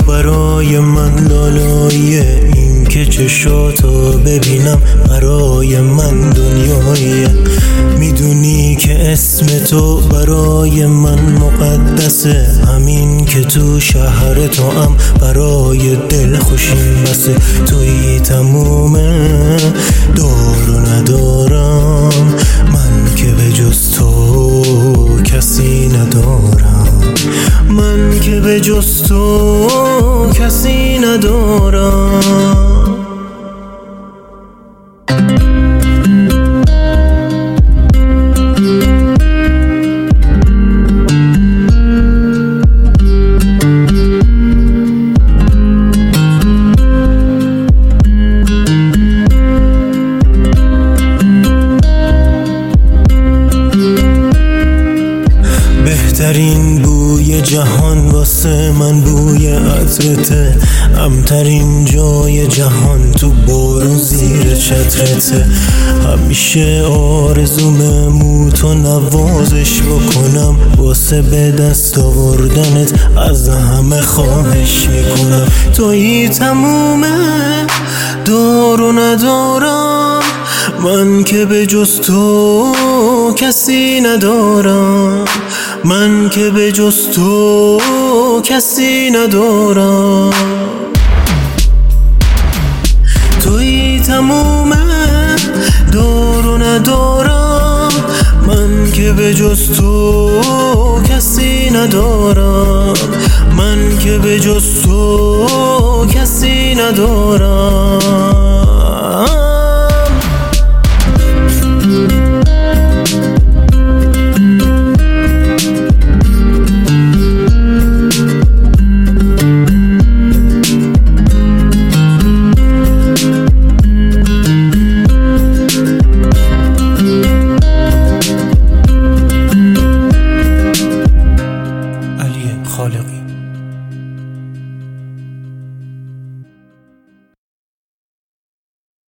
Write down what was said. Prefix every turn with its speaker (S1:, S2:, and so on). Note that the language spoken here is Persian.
S1: برای من لالاییه، این که چشاتو ببینم برای من دنیاییه. میدونی که اسم تو برای من مقدسه، همین که تو شهر تو هم برای دل خوشیم بسه. تویی تمومه دار و ندارم، من که به جز تو کسی ندارم، من که به جز تو کسی ندارم. بهترین بوی جهان واسه من بوی عطرته، امترین جای جهان تو بارون زیر چترته. همیشه آرزومه موتو نوازش بکنم، واسه به دست آوردنت از همه خواهش میکنم. تویی تمومه دار و ندارم، من که به جز تو کسی ندارم، من که به جز تو کسی ندارم. تویی تمومه دار و ندارم، من که به جز تو کسی ندارم، من که به جز تو کسی ندارم.